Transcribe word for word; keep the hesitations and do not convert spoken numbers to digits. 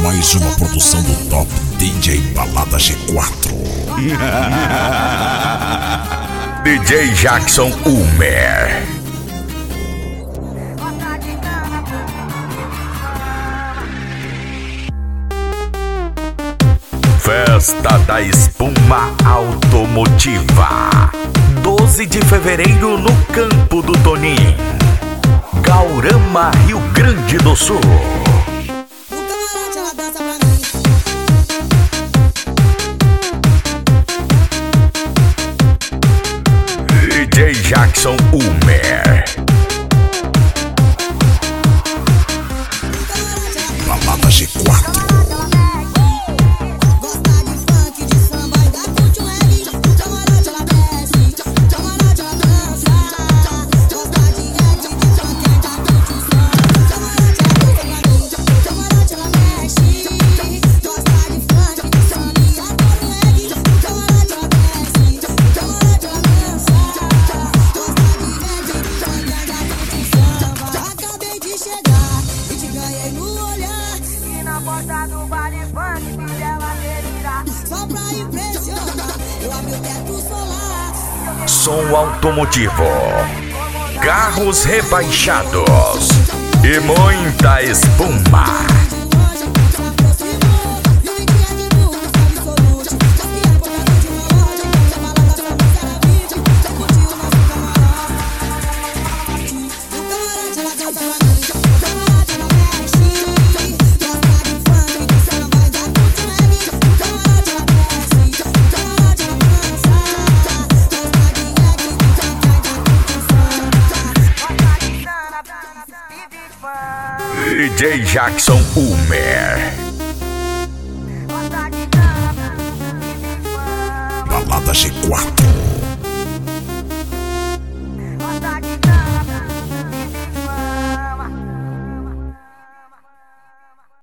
Mais uma produção do Top D J Balada G quatro. D J Jackson Ulmer. Festa da Espuma Automotiva, doze de fevereiro no Campo do Tonim, Gaurama, Rio Grande do Sul. D J Jackson Ulmer. Balada G quatro. Do baile funk, fiz ela delirar. Só pra impressionar, eu abri o teto solar. Som automotivo, carros rebaixados e muita espuma. D J Jackson Ulmer. Balada G quatro.